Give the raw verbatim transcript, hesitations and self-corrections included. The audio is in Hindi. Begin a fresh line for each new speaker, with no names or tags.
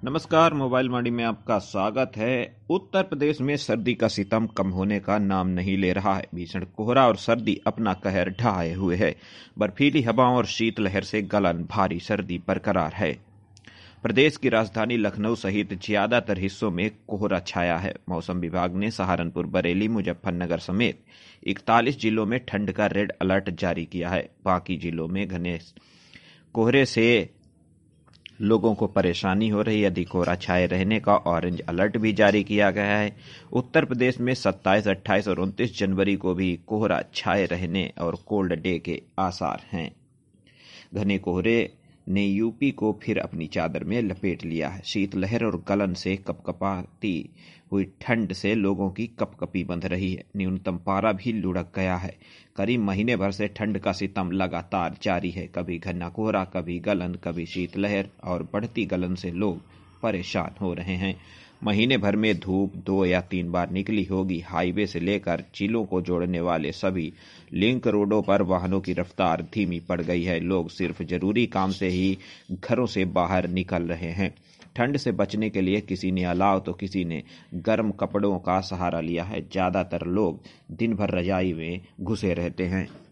नमस्कार, मोबाइल मंडी में आपका स्वागत है। उत्तर प्रदेश में सर्दी का सितम कम होने का नाम नहीं ले रहा है। भीषण कोहरा और सर्दी अपना कहर ढाए हुए है। बर्फीली हवाओं और शीतलहर से गलन, भारी सर्दी बरकरार है। प्रदेश की राजधानी लखनऊ सहित ज्यादातर हिस्सों में कोहरा छाया है। मौसम विभाग ने सहारनपुर, बरेली, मुजफ्फरनगर समेत इकतालीस जिलों में ठंड का रेड अलर्ट जारी किया है। बाकी जिलों में घने कोहरे से लोगों को परेशानी हो रही है। अधिक कोहरा छाए रहने का ऑरेंज अलर्ट भी जारी किया गया है। उत्तर प्रदेश में सत्ताईस, अट्ठाईस और उनतीस जनवरी को भी कोहरा छाए रहने और कोल्ड डे के आसार हैं। घने कोहरे ने यूपी को फिर अपनी चादर में लपेट लिया है। शीतलहर और गलन से कपकपाती हुई ठंड से लोगों की कपकपी बंध रही है। न्यूनतम पारा भी लुढ़क गया है। करीब महीने भर से ठंड का सितम लगातार जारी है। कभी घना कोहरा, कभी गलन, कभी शीतलहर और बढ़ती गलन से लोग परेशान हो रहे हैं। महीने भर में धूप दो या तीन बार निकली होगी। हाईवे से लेकर जिलों को जोड़ने वाले सभी लिंक रोडों पर वाहनों की रफ्तार धीमी पड़ गई है। लोग सिर्फ जरूरी काम से ही घरों से बाहर निकल रहे हैं। ठंड से बचने के लिए किसी ने अलाव तो किसी ने गर्म कपड़ों का सहारा लिया है। ज्यादातर लोग दिन भर रजाई में घुसे रहते हैं।